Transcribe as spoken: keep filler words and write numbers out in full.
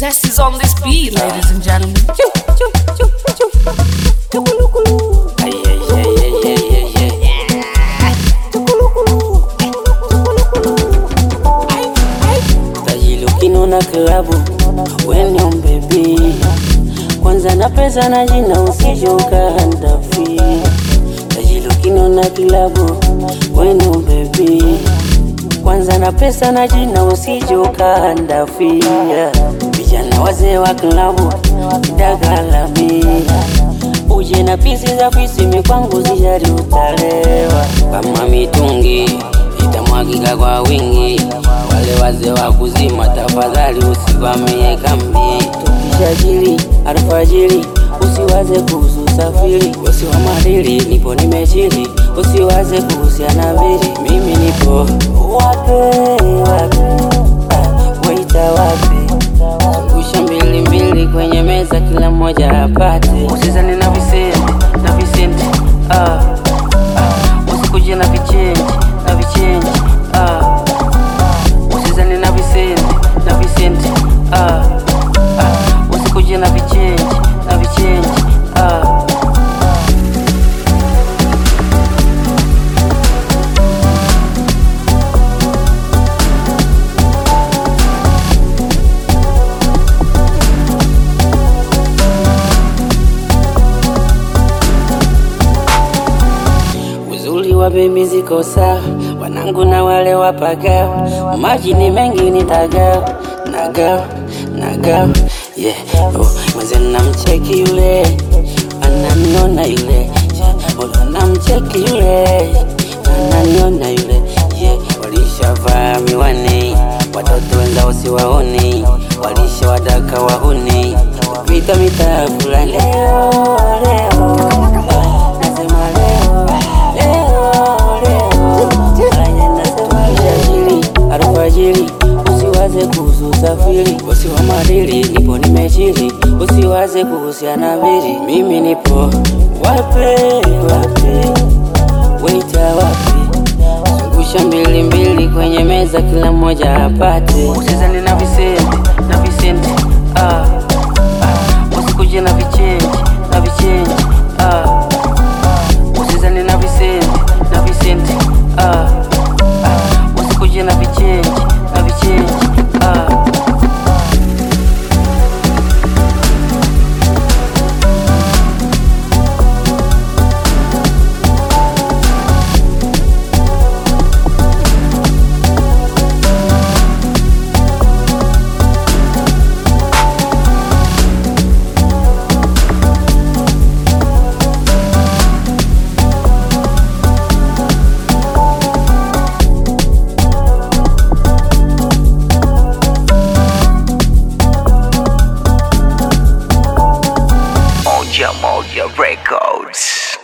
Zest is on this beat, ladies and gentlemen. Choo, choo, choo, choo. Tukulu-kulu. Ay, ay, ay, ay, ay, ay, ay. Tukulu-kulu. Tukulu-kulu. Ay, ay. Tajilukino na klabu, when you baby. Kwanza na pesa na jina usijoka handafi. Tajilukino na klabu, when you baby. Kwanza na pesa na jina usijoka handafi. Vijana wazee wa klabu, kidagalami. Uje na pisi za fisi mikwangu zijari utalewa. Kama mitungi, itamwagika kwa wingi. Wale wazee wa kuzima tafadhali usivamie kambi. Tukishajiri, alfajiri, usiwaze kuhusu safiri. Usi wa madili, nipo nimechili, usiwaze kuhusiana vili. Mimi nipo wape, wape, ah, waita wape. Zungusha mbili mbili kwenye meza kila mmoja apate. Usizani na visenti, na visenti, ah, ah. Usikuje na vichenji, na vichenji, ah. Usizani na visenti, na visenti, ah, ah. Usikuje na vichenji, na vichenji, ah. Wape miziko sawa, wanangu na wale wapaga. Maji ni mengi nitaga, naga, naga, yeah. Oh, mwenzenu namcheki yule, ananiona yule, yeah. Oh, namcheki yule, ananiona yule, yeah. Walishavaa miwani, watoto wenzao siwaoni. Walisha wadaka wahuni, vita mita fulani. Leo, leo, nasema leo, alfajiri, usiwaze kuhusu safiri. Usi wa madili, nipo nimechili, usiwaze kuhusiana vili. Mimi nipo wape, wape, waita wape. Zungusha mbili mbili kwenye meza kila mmoja apate. Usizani na visenti, na visenti, ah, ah. Usikuje na vichenji, na vichenji, ah. Usizani na visenti, na visenti, ah, ah. Usikuje na vichenji, na vichenji, ah. Moja Moja Records.